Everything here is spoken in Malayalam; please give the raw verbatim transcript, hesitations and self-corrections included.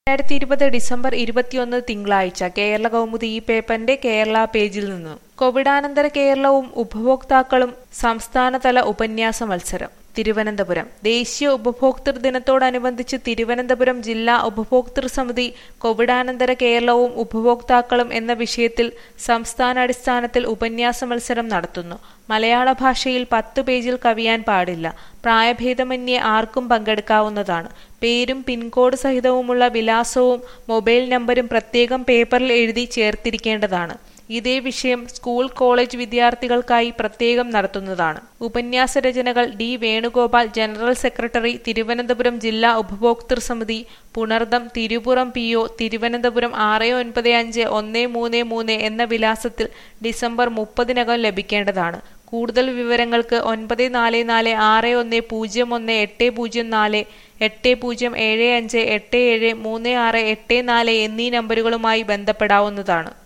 രണ്ടായിരത്തി ഇരുപത് ഡിസംബർ ഇരുപത്തിയൊന്ന് തിങ്കളാഴ്ച കേരള കൗമുദി ഈ പേപ്പറിന്റെ കേരള പേജിൽ നിന്ന് കോവിഡാനന്തര കേരളവും ഉപഭോക്താക്കളും സംസ്ഥാനതല ഉപന്യാസ മത്സരം തിരുവനന്തപുരം ദേശീയ ഉപഭോക്തൃ ദിനത്തോടനുബന്ധിച്ച് തിരുവനന്തപുരം ജില്ലാ ഉപഭോക്തൃ സമിതി കോവിഡാനന്തര കേരളവും ഉപഭോക്താക്കളും എന്ന വിഷയത്തിൽ സംസ്ഥാനാടിസ്ഥാനത്തിൽ ഉപന്യാസ മത്സരം നടത്തുന്നു. മലയാള ഭാഷയിൽ പത്ത് പേജിൽ കവിയാൻ പാടില്ല. പ്രായഭേദമന്യേ ആർക്കും പങ്കെടുക്കാവുന്നതാണ്. പേരും പിൻകോഡ് സഹിതവുമുള്ള വിലാസവും മൊബൈൽ നമ്പരും പ്രത്യേകം പേപ്പറിൽ എഴുതി ചേർത്തിരിക്കേണ്ടതാണ്. ഇതേ വിഷയം സ്കൂൾ കോളേജ് വിദ്യാർത്ഥികൾക്കായി പ്രത്യേകം നടത്തുന്നതാണ്. ഉപന്യാസ രചനകൾ D Venugopal, general secretary, Thiruvananthapuram ജില്ലാ ഉപഭോക്തൃ സമിതി, പുണർദം, തിരുപുറം പി ഒ, തിരുവനന്തപുരം ആറ് ഒൻപത് അഞ്ച് ഒന്ന് മൂന്ന് മൂന്ന് എന്ന വിലാസത്തിൽ ഡിസംബർ മുപ്പതിനകം ലഭിക്കേണ്ടതാണ്. കൂടുതൽ വിവരങ്ങൾക്ക് ഒൻപത് നാല് നാല് ആറ് ഒന്ന് പൂജ്യം ഒന്ന് എട്ട് പൂജ്യം നാല്, എട്ട് പൂജ്യം ഏഴ് അഞ്ച് എട്ട് ഏഴ് മൂന്ന് ആറ് എട്ട് നാല് എന്നീ നമ്പറുകളുമായി ബന്ധപ്പെടാവുന്നതാണ്.